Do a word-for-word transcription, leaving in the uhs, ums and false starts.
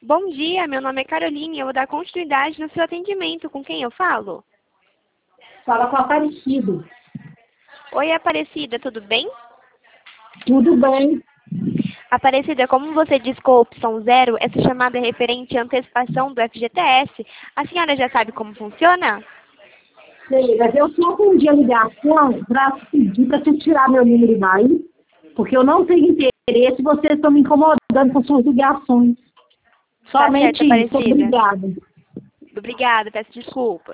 Bom dia, meu nome é Caroline e eu vou dar continuidade no seu atendimento. Com quem eu falo? Fala com a Aparecida. Oi, Aparecida, tudo bem? Tudo bem. Aparecida, como você disse com a opção zero, essa chamada é referente à antecipação do F G T S. A senhora já sabe como funciona? Sei, mas eu só atendi a ligação para pedir para você tirar meu número daí, porque eu não tenho interesse, vocês estão me incomodando com suas ligações. Tá Somente certo, isso, Aparecida. obrigada. Obrigada, peço desculpas.